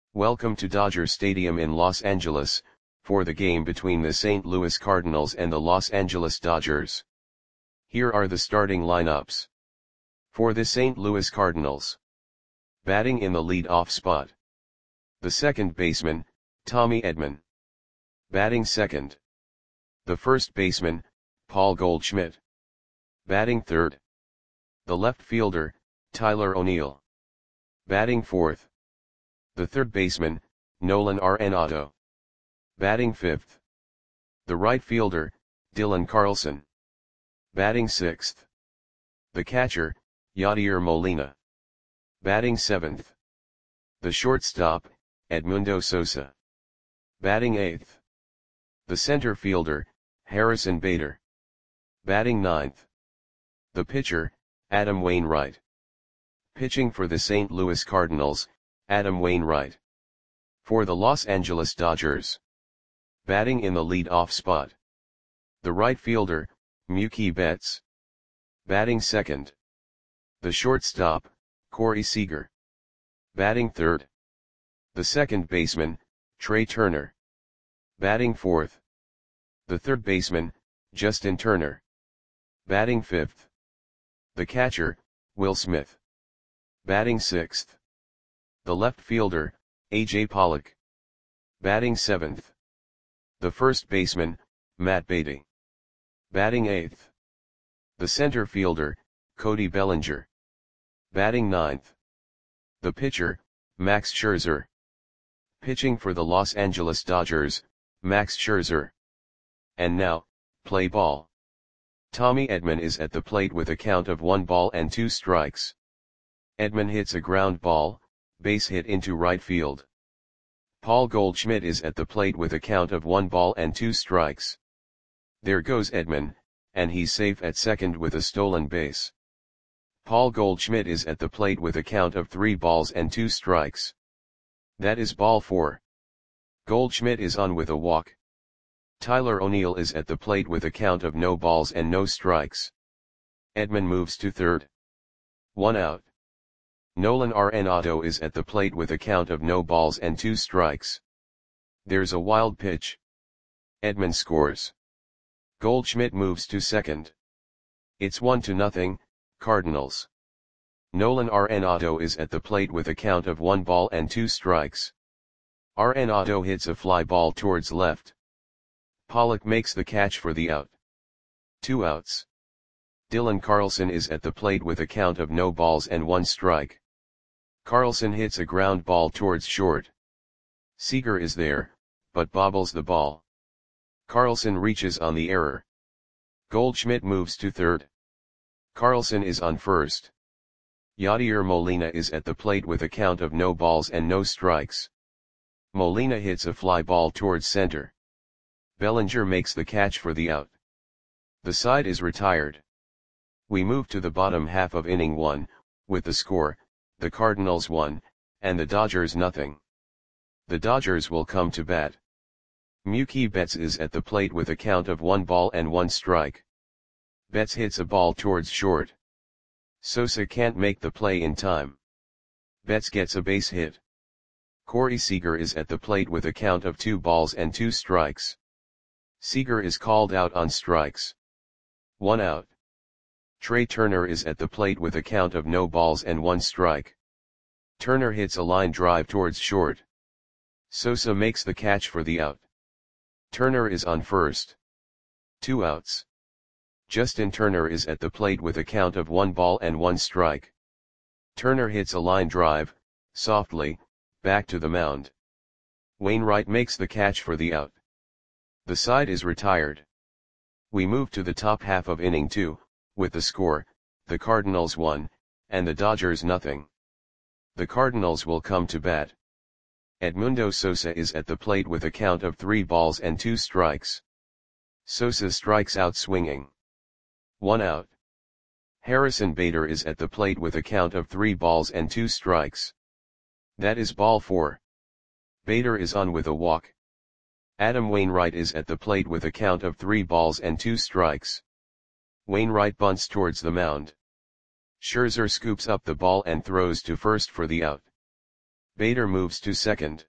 Welcome to Dodger Stadium in Los Angeles, for the game between the St. Louis Cardinals and the Los Angeles Dodgers. Here are the starting lineups. For the St. Louis Cardinals. Batting in the lead-off spot. The second baseman, Tommy Edman. Batting second. The first baseman, Paul Goldschmidt. Batting third. The left fielder, Tyler O'Neill. Batting fourth. The third baseman, Nolan Arenado. Batting fifth. The right fielder, Dylan Carlson. Batting sixth. The catcher, Yadier Molina. Batting seventh. The shortstop, Edmundo Sosa. Batting eighth. The center fielder, Harrison Bader. Batting ninth. The pitcher, Adam Wainwright. Pitching for the St. Louis Cardinals, Adam Wainwright. For the Los Angeles Dodgers. Batting in the lead-off spot. The right fielder, Mookie Betts. Batting second. The shortstop, Corey Seager. Batting third. The second baseman, Trey Turner. Batting fourth. The third baseman, Justin Turner. Batting fifth. The catcher, Will Smith. Batting sixth. The left fielder, A.J. Pollock. Batting seventh. The first baseman, Matt Beaty. Batting eighth. The center fielder, Cody Bellinger. Batting ninth. The pitcher, Max Scherzer. Pitching for the Los Angeles Dodgers, Max Scherzer. And now, play ball. Tommy Edman is at the plate with a count of 1-2. Edman hits a ground ball, base hit into right field. Paul Goldschmidt is at the plate with a count of 1-2. There goes Edman, and he's safe at second with a stolen base. Paul Goldschmidt is at the plate with a count of 3-2. That is ball 4. Goldschmidt is on with a walk. Tyler O'Neill is at the plate with a count of no balls and no strikes. Edman moves to third. 1 out. Nolan Arenado is at the plate with a count of no balls and 2 strikes. There's a wild pitch. Edman scores. Goldschmidt moves to second. It's 1-0, Cardinals. Nolan Arenado is at the plate with a count of 1 ball and 2 strikes. Arenado hits a fly ball towards left. Pollock makes the catch for the out. 2 outs. Dylan Carlson is at the plate with a count of no balls and 1 strike. Carlson hits a ground ball towards short. Seager is there, but bobbles the ball. Carlson reaches on the error. Goldschmidt moves to third. Carlson is on first. Yadier Molina is at the plate with a count of no balls and no strikes. Molina hits a fly ball towards center. Bellinger makes the catch for the out. The side is retired. We move to the bottom half of inning 1, with the score, the Cardinals 1, and the Dodgers 0. The Dodgers will come to bat. Mookie Betts is at the plate with a count of 1 ball and 1 strike. Betts hits a ball towards short. Sosa can't make the play in time. Betts gets a base hit. Corey Seager is at the plate with a count of 2 balls and 2 strikes. Seager is called out on strikes. 1 out. Trey Turner is at the plate with a count of no balls and 1 strike. Turner hits a line drive towards short. Sosa makes the catch for the out. Turner is on first. 2 outs. Justin Turner is at the plate with a count of 1 ball and 1 strike. Turner hits a line drive, softly, back to the mound. Wainwright makes the catch for the out. The side is retired. We move to the top half of inning 2, with the score, the Cardinals 1, and the Dodgers 0. The Cardinals will come to bat. Edmundo Sosa is at the plate with a count of 3 balls and 2 strikes. Sosa strikes out swinging. 1 out. Harrison Bader is at the plate with a count of 3 balls and 2 strikes. That is ball 4. Bader is on with a walk. Adam Wainwright is at the plate with a count of 3 balls and 2 strikes. Wainwright bunts towards the mound. Scherzer scoops up the ball and throws to first for the out. Bader moves to second.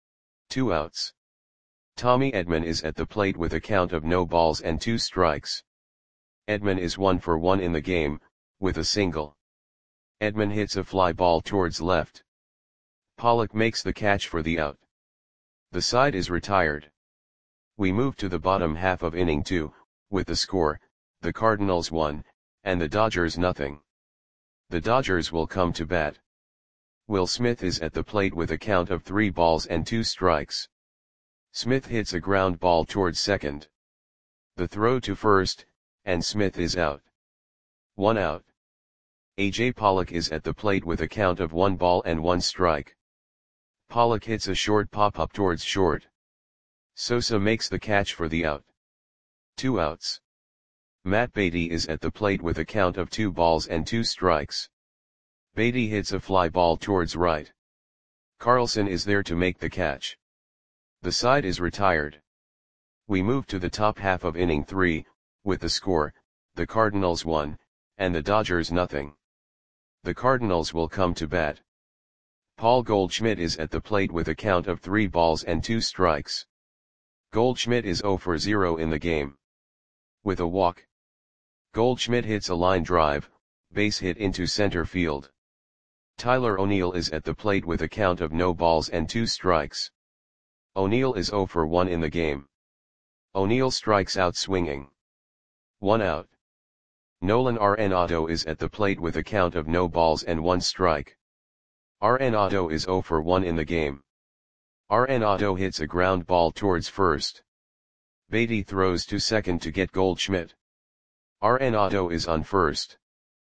2 outs. Tommy Edman is at the plate with a count of no balls and 2 strikes. Edman is 1 for 1 in the game, with a single. Edman hits a fly ball towards left. Pollock makes the catch for the out. The side is retired. We move to the bottom half of inning 2, with the score, the Cardinals 1, and the Dodgers nothing. The Dodgers will come to bat. Will Smith is at the plate with a count of 3 balls and 2 strikes. Smith hits a ground ball towards second. The throw to first, and Smith is out. 1 out. A.J. Pollock is at the plate with a count of 1 ball and 1 strike. Pollock hits a short pop-up towards short. Sosa makes the catch for the out. 2 outs. Matt Beatty is at the plate with a count of 2 balls and 2 strikes. Beatty hits a fly ball towards right. Carlson is there to make the catch. The side is retired. We move to the top half of inning 3, with the score, the Cardinals 1, and the Dodgers nothing. The Cardinals will come to bat. Paul Goldschmidt is at the plate with a count of 3 balls and 2 strikes. Goldschmidt is 0 for 0 in the game. With a walk. Goldschmidt hits a line drive, base hit into center field. Tyler O'Neill is at the plate with a count of no balls and 2 strikes. O'Neill is 0 for 1 in the game. O'Neill strikes out swinging. 1 out. Nolan Arenado is at the plate with a count of no balls and 1 strike. Arenado is 0 for 1 in the game. Arenado hits a ground ball towards first. Beatty throws to second to get Goldschmidt. Arenado is on first.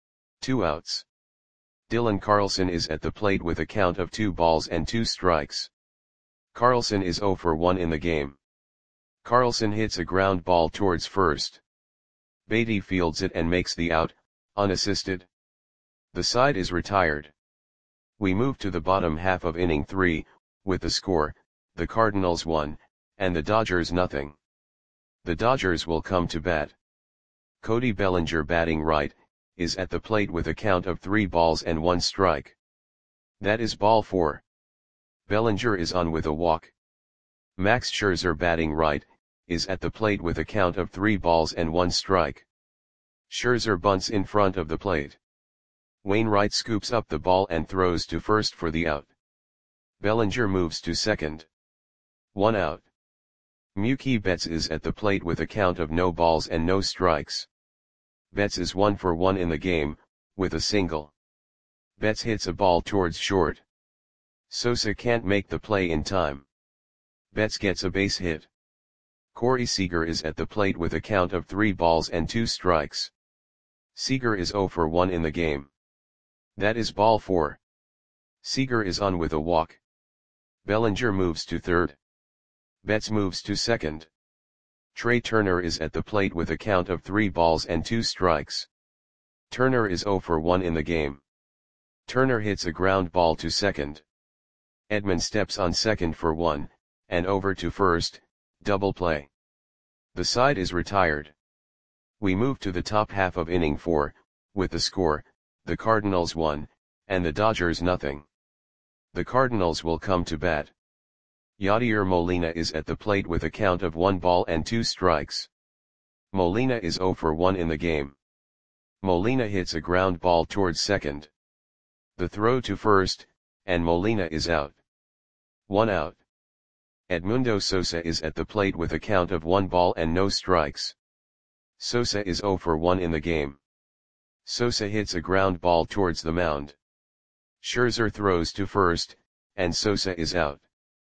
2 outs. Dylan Carlson is at the plate with a count of 2 balls and 2 strikes. Carlson is 0 for 1 in the game. Carlson hits a ground ball towards first. Beatty fields it and makes the out, unassisted. The side is retired. We move to the bottom half of inning 3, with the score, the Cardinals 1, and the Dodgers nothing. The Dodgers will come to bat. Cody Bellinger batting right, is at the plate with a count of 3 balls and 1 strike. That is ball 4. Bellinger is on with a walk. Max Scherzer batting right, is at the plate with a count of 3 balls and 1 strike. Scherzer bunts in front of the plate. Wainwright scoops up the ball and throws to first for the out. Bellinger moves to second. 1 out. Mookie Betts is at the plate with a count of no balls and no strikes. Betts is 1 for 1 in the game, with a single. Betts hits a ball towards short. Sosa can't make the play in time. Betts gets a base hit. Corey Seager is at the plate with a count of 3 balls and 2 strikes. Seager is 0 for 1 in the game. That is ball 4. Seager is on with a walk. Bellinger moves to third. Betts moves to second. Trey Turner is at the plate with a count of 3 balls and 2 strikes. Turner is 0 for 1 in the game. Turner hits a ground ball to second. Edman steps on second for 1, and over to first, double play. The side is retired. We move to the top half of inning 4, with the score, the Cardinals 1, and the Dodgers nothing. The Cardinals will come to bat. Yadier Molina is at the plate with a count of 1 ball and 2 strikes. Molina is 0 for 1 in the game. Molina hits a ground ball towards second. The throw to first, and Molina is out. 1 out. Edmundo Sosa is at the plate with a count of 1 ball and no strikes. Sosa is 0 for 1 in the game. Sosa hits a ground ball towards the mound. Scherzer throws to first, and Sosa is out.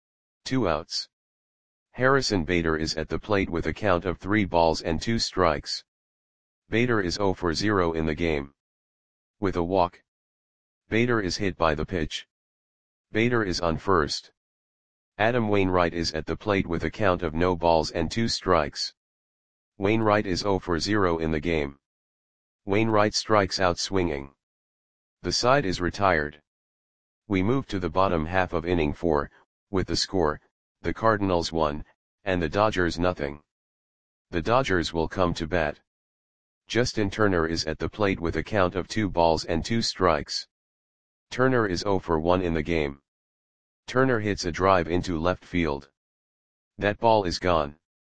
2 outs. Harrison Bader is at the plate with a count of 3 balls and 2 strikes. Bader is 0 for 0 in the game. With a walk. Bader is hit by the pitch. Bader is on first. Adam Wainwright is at the plate with a count of no balls and 2 strikes. Wainwright is 0 for 0 in the game. Wainwright strikes out swinging. The side is retired. We move to the bottom half of inning 4, with the score, the Cardinals 1, and the Dodgers nothing. The Dodgers will come to bat. Justin Turner is at the plate with a count of 2 balls and 2 strikes. Turner is 0 for 1 in the game. Turner hits a drive into left field. That ball is gone.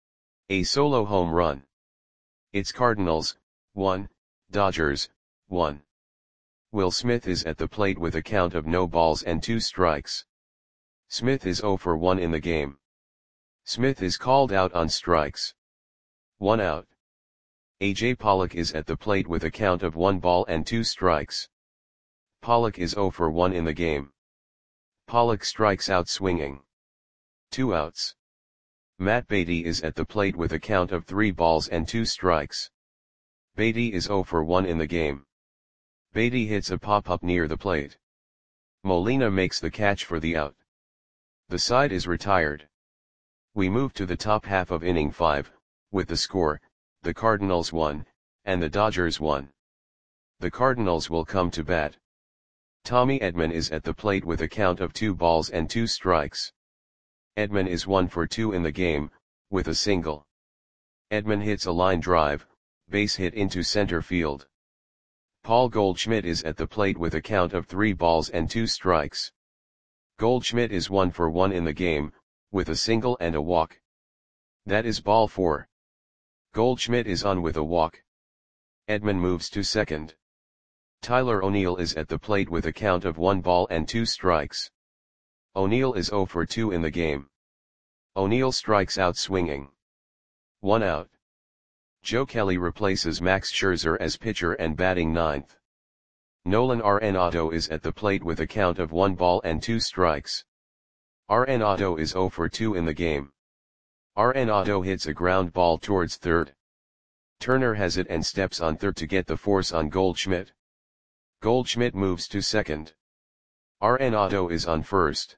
A solo home run. It's Cardinals, 1, Dodgers, 1. Will Smith is at the plate with a count of no balls and 2 strikes. Smith is 0 for 1 in the game. Smith is called out on strikes. 1 out. A.J. Pollock is at the plate with a count of 1 ball and 2 strikes. Pollock is 0 for 1 in the game. Pollock strikes out swinging. 2 outs. Matt Beaty is at the plate with a count of 3 balls and 2 strikes. Beaty is 0 for 1 in the game. Beaty hits a pop-up near the plate. Molina makes the catch for the out. The side is retired. We move to the top half of inning 5, with the score, the Cardinals 1, and the Dodgers 1. The Cardinals will come to bat. Tommy Edman is at the plate with a count of 2 balls and 2 strikes. Edman is 1 for 2 in the game, with a single. Edman hits a line drive, base hit into center field. Paul Goldschmidt is at the plate with a count of 3 balls and 2 strikes. Goldschmidt is 1 for 1 in the game, with a single and a walk. That is ball 4. Goldschmidt is on with a walk. Edman moves to second. Tyler O'Neill is at the plate with a count of 1 ball and 2 strikes. O'Neill is 0 for 2 in the game. O'Neill strikes out swinging. 1 out. Joe Kelly replaces Max Scherzer as pitcher and batting ninth. Nolan Arenado is at the plate with a count of 1 ball and 2 strikes. Arenado is 0 for 2 in the game. Arenado hits a ground ball towards third. Turner has it and steps on third to get the force on Goldschmidt. Goldschmidt moves to second. Arenado is on first.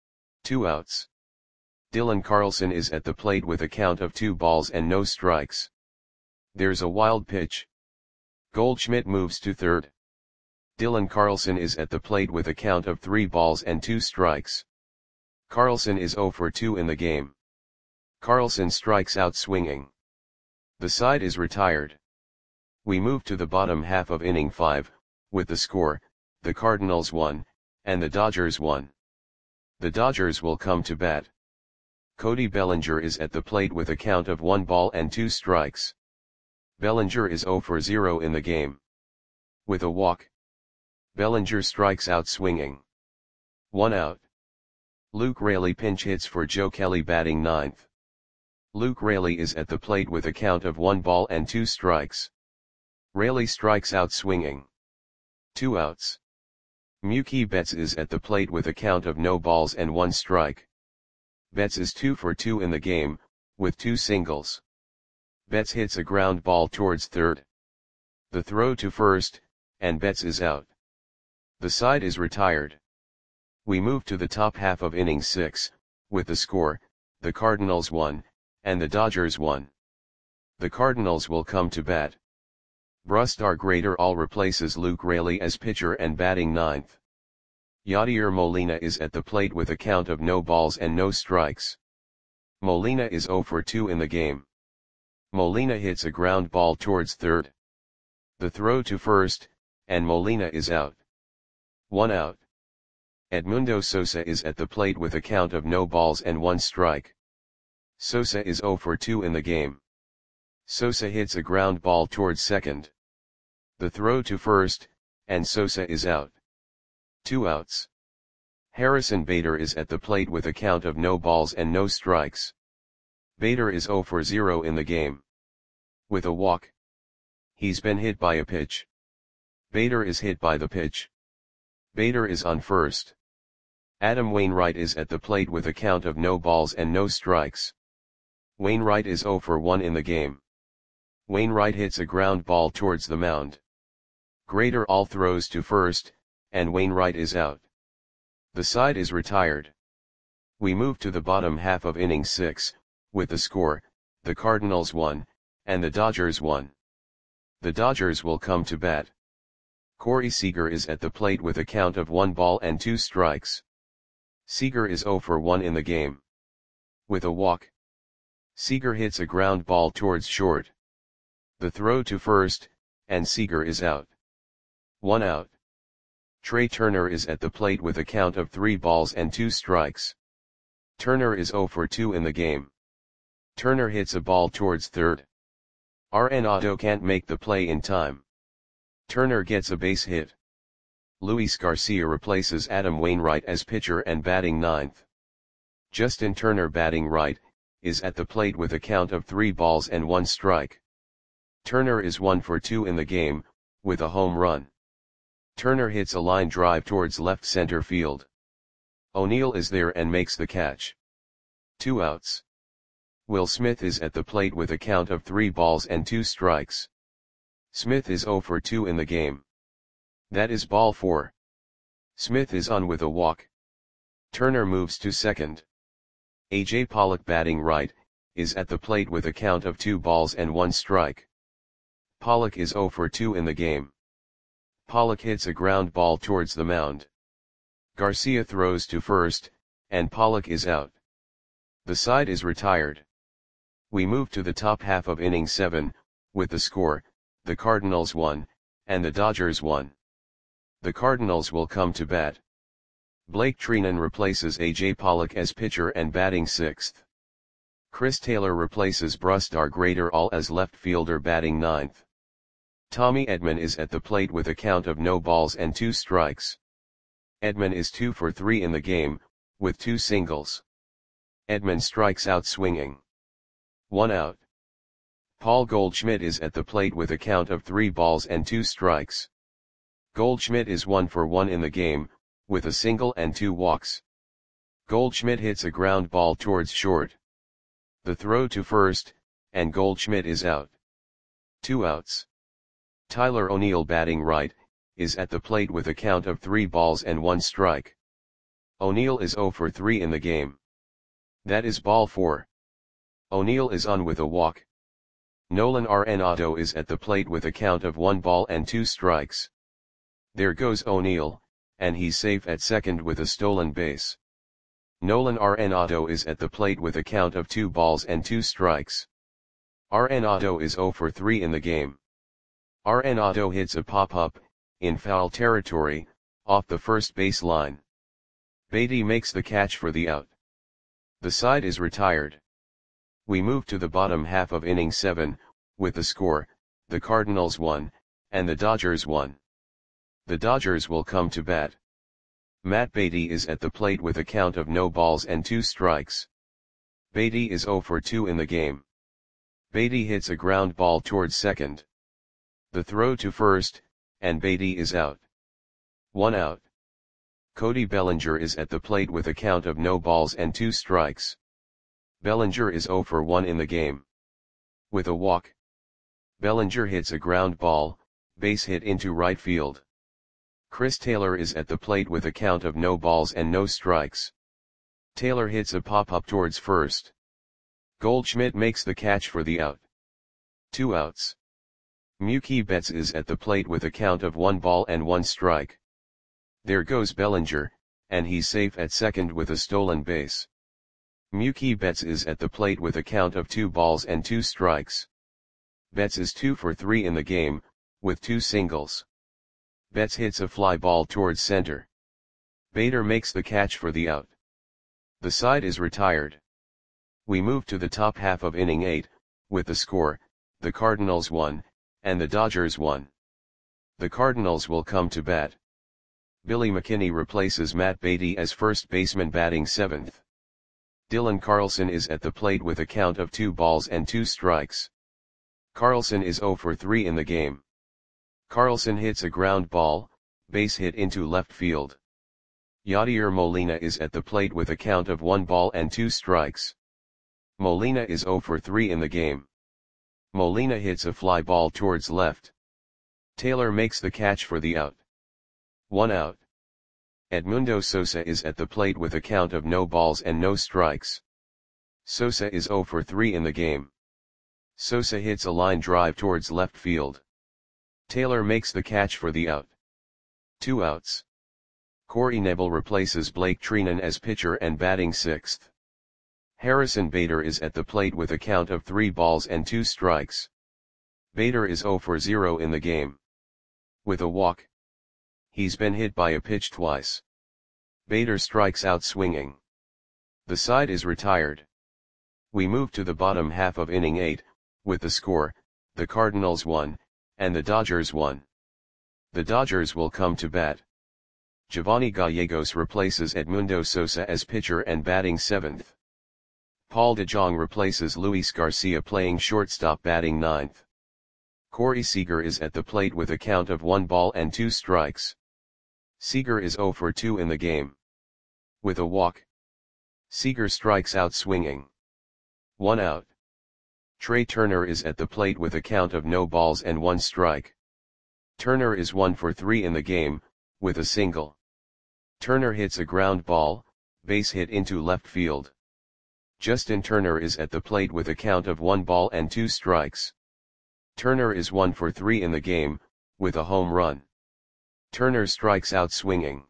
2 outs. Dylan Carlson is at the plate with a count of 2 balls and no strikes. There's a wild pitch. Goldschmidt moves to third. Dylan Carlson is at the plate with a count of 3 balls and 2 strikes. Carlson is 0 for 2 in the game. Carlson strikes out swinging. The side is retired. We move to the bottom half of inning 5, with the score, the Cardinals 1, and the Dodgers 1. The Dodgers will come to bat. Cody Bellinger is at the plate with a count of 1 ball and 2 strikes. Bellinger is 0 for 0 in the game. With a walk. Bellinger strikes out swinging. 1 out. Luke Raley pinch hits for Joe Kelly batting ninth. Luke Raley is at the plate with a count of 1 ball and 2 strikes. Raley strikes out swinging. 2 outs. Mookie Betts is at the plate with a count of no balls and 1 strike. Betts is 2 for 2 in the game, with 2 singles. Betts hits a ground ball towards third. The throw to first, and Betts is out. The side is retired. We move to the top half of inning 6, with the score, the Cardinals 1, and the Dodgers 1. The Cardinals will come to bat. Brusdar Graterol replaces Luke Raley as pitcher and batting ninth. Yadier Molina is at the plate with a count of no balls and no strikes. Molina is 0 for 2 in the game. Molina hits a ground ball towards third. The throw to first, and Molina is out. 1 out. Edmundo Sosa is at the plate with a count of no balls and 1 strike. Sosa is 0 for 2 in the game. Sosa hits a ground ball towards second. The throw to first, and Sosa is out. 2 outs. Harrison Bader is at the plate with a count of no balls and no strikes. Bader is 0 for 0 in the game. With a walk. He's been hit by a pitch. Bader is hit by the pitch. Bader is on first. Adam Wainwright is at the plate with a count of no balls and no strikes. Wainwright is 0 for 1 in the game. Wainwright hits a ground ball towards the mound. Graterol throws to first, and Wainwright is out. The side is retired. We move to the bottom half of inning 6, with the score, the Cardinals 1, and the Dodgers 1. The Dodgers will come to bat. Corey Seager is at the plate with a count of 1 ball and 2 strikes. Seager is 0 for 1 in the game. With a walk. Seager hits a ground ball towards short. The throw to first, and Seager is out. 1 out. Trey Turner is at the plate with a count of 3 balls and 2 strikes. Turner is 0 for 2 in the game. Turner hits a ball towards third. Arenado can't make the play in time. Turner gets a base hit. Luis Garcia replaces Adam Wainwright as pitcher and batting ninth. Justin Turner, batting right, is at the plate with a count of 3 balls and 1 strike. Turner is 1 for 2 in the game, with a home run. Turner hits a line drive towards left center field. O'Neill is there and makes the catch. 2 outs. Will Smith is at the plate with a count of 3 balls and 2 strikes. Smith is 0 for 2 in the game. That is ball 4. Smith is on with a walk. Turner moves to second. A.J. Pollock, batting right, is at the plate with a count of 2 balls and 1 strike. Pollock is 0 for 2 in the game. Pollock hits a ground ball towards the mound. Garcia throws to first, and Pollock is out. The side is retired. We move to the top half of inning 7, with the score, the Cardinals 1, and the Dodgers 1. The Cardinals will come to bat. Blake Treinen replaces A.J. Pollock as pitcher and batting 6th. Chris Taylor replaces Brusdar Graterol as left fielder, batting 9th. Tommy Edman is at the plate with a count of no balls and 2 strikes. Edman is 2 for 3 in the game, with 2 singles. Edman strikes out swinging. 1 out. Paul Goldschmidt is at the plate with a count of 3 balls and 2 strikes. Goldschmidt is 1 for 1 in the game, with a single and 2 walks. Goldschmidt hits a ground ball towards short. The throw to first, and Goldschmidt is out. 2 outs. Tyler O'Neill, batting right, is at the plate with a count of 3 balls and 1 strike. O'Neill is 0 for 3 in the game. That is ball 4. O'Neill is on with a walk. Nolan Arenado is at the plate with a count of 1 ball and 2 strikes. There goes O'Neill, and he's safe at second with a stolen base. Nolan Arenado is at the plate with a count of 2 balls and 2 strikes. Arenado is 0 for 3 in the game. Arenado hits a pop-up, in foul territory, off the first base line. Beatty makes the catch for the out. The side is retired. We move to the bottom half of inning 7, with the score, the Cardinals 1, and the Dodgers 1. The Dodgers will come to bat. Matt Beatty is at the plate with a count of no balls and 2 strikes. Beatty is 0 for 2 in the game. Beatty hits a ground ball towards second. The throw to first, and Beatty is out. 1 out. Cody Bellinger is at the plate with a count of no balls and 2 strikes. Bellinger is 0 for 1 in the game. With a walk. Bellinger hits a ground ball, base hit into right field. Chris Taylor is at the plate with a count of no balls and no strikes. Taylor hits a pop-up towards first. Goldschmidt makes the catch for the out. 2 outs. Mookie Betts is at the plate with a count of 1 ball and 1 strike. There goes Bellinger, and he's safe at second with a stolen base. Mookie Betts is at the plate with a count of 2 balls and 2 strikes. Betts is 2 for 3 in the game, with 2 singles. Betts hits a fly ball towards center. Bader makes the catch for the out. The side is retired. We move to the top half of inning 8, with the score, the Cardinals 1, and the Dodgers 1. The Cardinals will come to bat. Billy McKinney replaces Matt Beatty as first baseman, batting 7th. Dylan Carlson is at the plate with a count of 2 balls and 2 strikes. Carlson is 0 for 3 in the game. Carlson hits a ground ball, base hit into left field. Yadier Molina is at the plate with a count of 1 ball and 2 strikes. Molina is 0 for 3 in the game. Molina hits a fly ball towards left. Taylor makes the catch for the out. 1 out. Edmundo Sosa is at the plate with a count of no balls and no strikes. Sosa is 0 for 3 in the game. Sosa hits a line drive towards left field. Taylor makes the catch for the out. 2 outs. Corey Knebel replaces Blake Treinen as pitcher and batting 6th. Harrison Bader is at the plate with a count of 3 balls and 2 strikes. Bader is 0 for 0 in the game. With a walk. He's been hit by a pitch twice. Bader strikes out swinging. The side is retired. We move to the bottom half of inning 8, with the score, the Cardinals won, and the Dodgers won. The Dodgers will come to bat. Giovanni Gallegos replaces Edmundo Sosa as pitcher and batting 7th. Paul DeJong replaces Luis Garcia playing shortstop batting 9th. Corey Seager is at the plate with a count of 1 ball and 2 strikes. Seager is 0 for 2 in the game. With a walk. Seager strikes out swinging. 1 out. Trey Turner is at the plate with a count of no balls and 1 strike. Turner is 1 for 3 in the game, with a single. Turner hits a ground ball, base hit into left field. Justin Turner is at the plate with a count of 1 ball and 2 strikes. Turner is 1 for 3 in the game, with a home run. Turner strikes out swinging.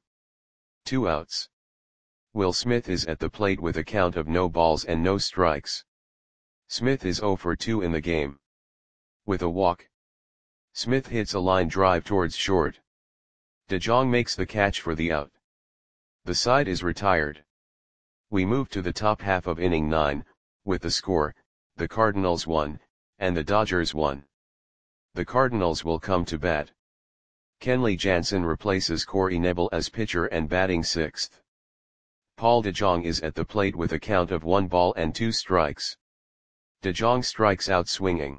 2 outs. Will Smith is at the plate with a count of no balls and no strikes. Smith is 0 for 2 in the game. With a walk. Smith hits a line drive towards short. DeJong makes the catch for the out. The side is retired. We move to the top half of inning 9, with the score, the Cardinals won, and the Dodgers won. The Cardinals will come to bat. Kenley Jansen replaces Corey Knebel as pitcher and batting 6th. Paul DeJong is at the plate with a count of 1 ball and 2 strikes. DeJong strikes out swinging.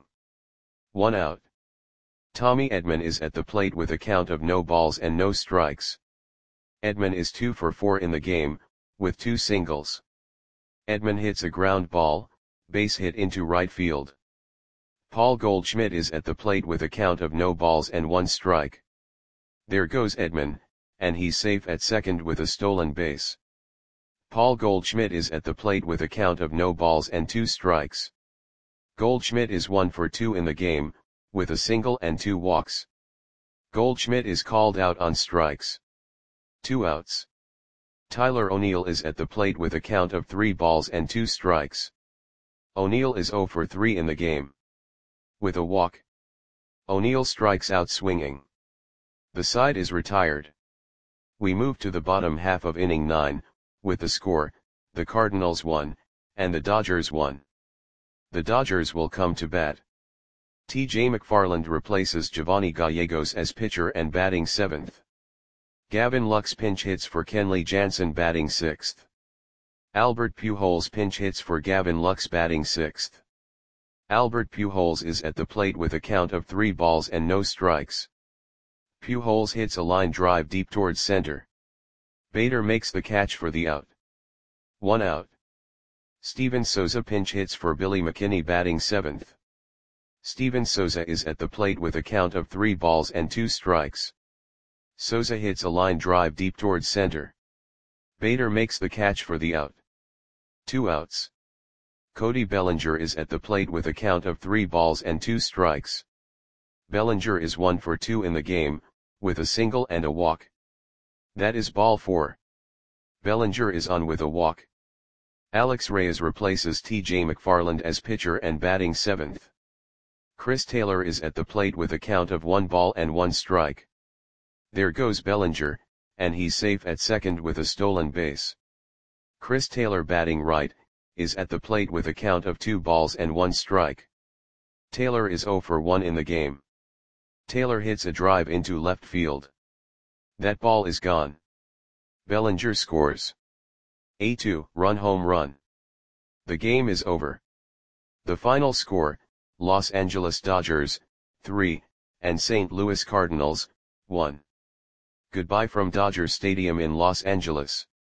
1 out. Tommy Edman is at the plate with a count of no balls and no strikes. Edman is 2 for 4 in the game, with 2 singles. Edman hits a ground ball, base hit into right field. Paul Goldschmidt is at the plate with a count of no balls and 1 strike. There goes Edman, and he's safe at second with a stolen base. Paul Goldschmidt is at the plate with a count of no balls and 2 strikes. Goldschmidt is 1 for 2 in the game, with a single and 2 walks. Goldschmidt is called out on strikes. 2 outs. Tyler O'Neill is at the plate with a count of 3 balls and 2 strikes. O'Neill is 0 for 3 in the game. With a walk. O'Neill strikes out swinging. The side is retired. We move to the bottom half of inning 9, with the score, the Cardinals won, and the Dodgers won. The Dodgers will come to bat. T.J. McFarland replaces Giovanni Gallegos as pitcher and batting 7th. Gavin Lux pinch hits for Kenley Jansen batting 6th. Albert Pujols pinch hits for Gavin Lux batting 6th. Albert Pujols is at the plate with a count of 3 balls and no strikes. Pujols hits a line drive deep towards center. Bader makes the catch for the out. 1 out. Steven Souza pinch hits for Billy McKinney batting 7th. Steven Souza is at the plate with a count of 3 balls and 2 strikes. Souza hits a line drive deep towards center. Bader makes the catch for the out. 2 outs. Cody Bellinger is at the plate with a count of 3 balls and 2 strikes. Bellinger is 1 for 2 in the game, with a single and a walk. That is ball 4. Bellinger is on with a walk. Alex Reyes replaces T.J. McFarland as pitcher and batting 7th. Chris Taylor is at the plate with a count of 1 ball and 1 strike. There goes Bellinger, and he's safe at second with a stolen base. Chris Taylor batting right, is at the plate with a count of 2 balls and 1 strike. Taylor is 0 for 1 in the game. Taylor hits a drive into left field. That ball is gone. Bellinger scores a 2-run home run. The game is over. The final score, Los Angeles Dodgers, 3, and St. Louis Cardinals, 1. Goodbye from Dodger Stadium in Los Angeles.